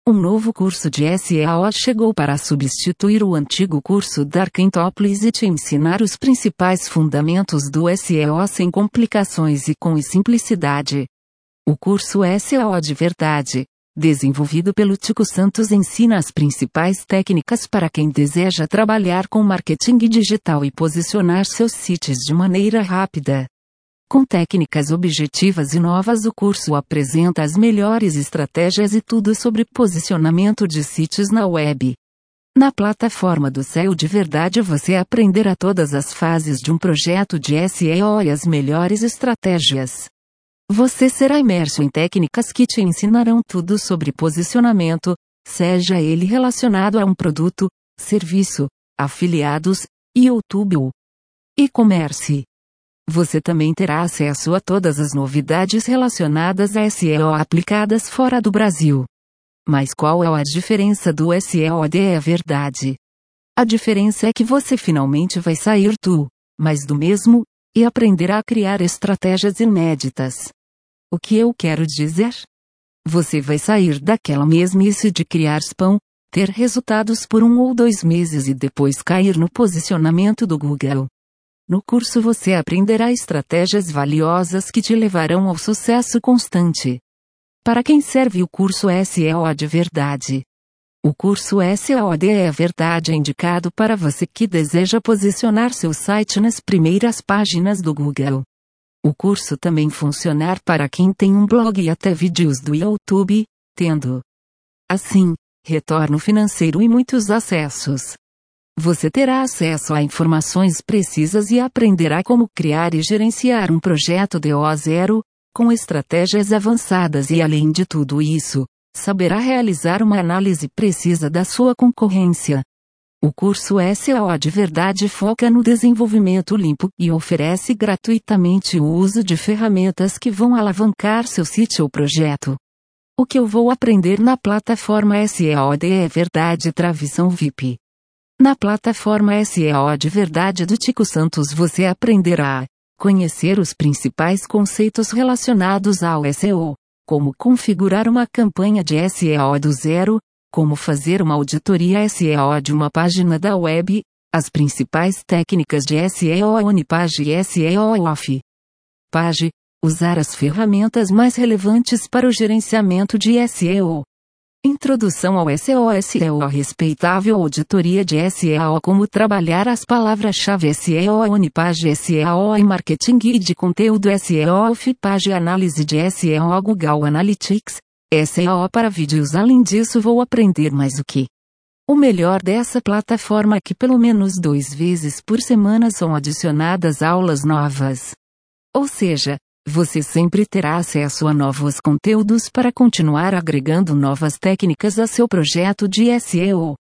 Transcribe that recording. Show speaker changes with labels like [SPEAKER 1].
[SPEAKER 1] Um novo curso de SEO chegou para substituir o antigo curso da Quintópolis e te ensinar os principais fundamentos do SEO sem complicações e com simplicidade. O curso SEO de Verdade, desenvolvido pelo Tico Santos, ensina as principais técnicas para quem deseja trabalhar com marketing digital e posicionar seus sites de maneira rápida. Com técnicas objetivas e novas, o curso apresenta as melhores estratégias e tudo sobre posicionamento de sítios na web. Na plataforma do SEO de Verdade você aprenderá todas as fases de um projeto de SEO e as melhores estratégias. Você será imerso em técnicas que te ensinarão tudo sobre posicionamento, seja ele relacionado a um produto, serviço, afiliados, YouTube ou e-commerce. Você também terá acesso a todas as novidades relacionadas a SEO aplicadas fora do Brasil. Mas qual é a diferença do SEO de Verdade? A diferença é que você finalmente vai sair mais do mesmo, e aprenderá a criar estratégias inéditas. O que eu quero dizer? Você vai sair daquela mesmice de criar spam, ter resultados por 1 ou 2 meses e depois cair no posicionamento do Google. No curso você aprenderá estratégias valiosas que te levarão ao sucesso constante. Para quem serve o curso SEO de Verdade? O curso SEO de Verdade é indicado para você que deseja posicionar seu site nas primeiras páginas do Google. O curso também funciona para quem tem um blog e até vídeos do YouTube, tendo, assim, retorno financeiro e muitos acessos. Você terá acesso a informações precisas e aprenderá como criar e gerenciar um projeto do zero, com estratégias avançadas e, além de tudo isso, saberá realizar uma análise precisa da sua concorrência. O curso SEO de Verdade foca no desenvolvimento limpo e oferece gratuitamente o uso de ferramentas que vão alavancar seu sítio ou projeto. O que eu vou aprender na plataforma SEO de Verdade Travição VIP? Na plataforma SEO de Verdade do Tico Santos você aprenderá a conhecer os principais conceitos relacionados ao SEO, como configurar uma campanha de SEO do zero, como fazer uma auditoria SEO de uma página da web, as principais técnicas de SEO on-page e SEO off-page, usar as ferramentas mais relevantes para o gerenciamento de SEO. Introdução ao SEO respeitável, auditoria de SEO, como trabalhar as palavras-chave SEO on-page, SEO e marketing e de conteúdo SEO off-page, análise de SEO Google Analytics, SEO para vídeos. Além disso vou aprender mais o que? O melhor dessa plataforma é que pelo menos 2 vezes por semana são adicionadas aulas novas. Ou seja, você sempre terá acesso a novos conteúdos para continuar agregando novas técnicas a seu projeto de SEO.